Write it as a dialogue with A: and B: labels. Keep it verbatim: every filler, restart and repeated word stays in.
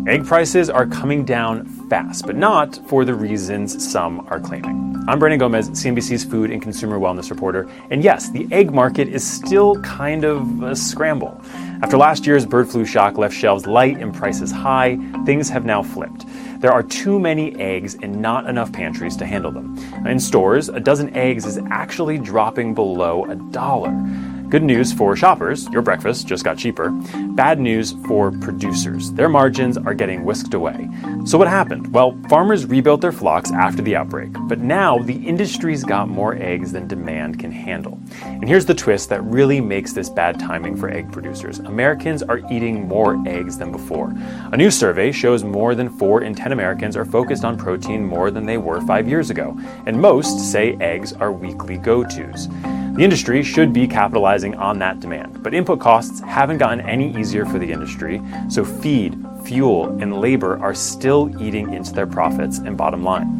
A: Egg prices are coming down fast, but not for the reasons some are claiming. I'm Brandon Gomez, C N B C's food and consumer wellness reporter, and yes, the egg market is still kind of a scramble. After last year's bird flu shock left shelves light and prices high, things have now flipped. There are too many eggs and not enough pantries to handle them. In stores, a dozen eggs is actually dropping below a dollar. Good news for shoppers, your breakfast just got cheaper. Bad news for producers. Their margins are getting whisked away. So what happened? Well, farmers rebuilt their flocks after the outbreak, but now the industry's got more eggs than demand can handle. And here's the twist that really makes this bad timing for egg producers. Americans are eating more eggs than before. A new survey shows more than four in ten Americans are focused on protein more than they were five years ago, and most say eggs are weekly go-tos. The industry should be capitalizing on that demand, but input costs haven't gotten any easier for the industry, so feed, fuel, and labor are still eating into their profits and bottom line.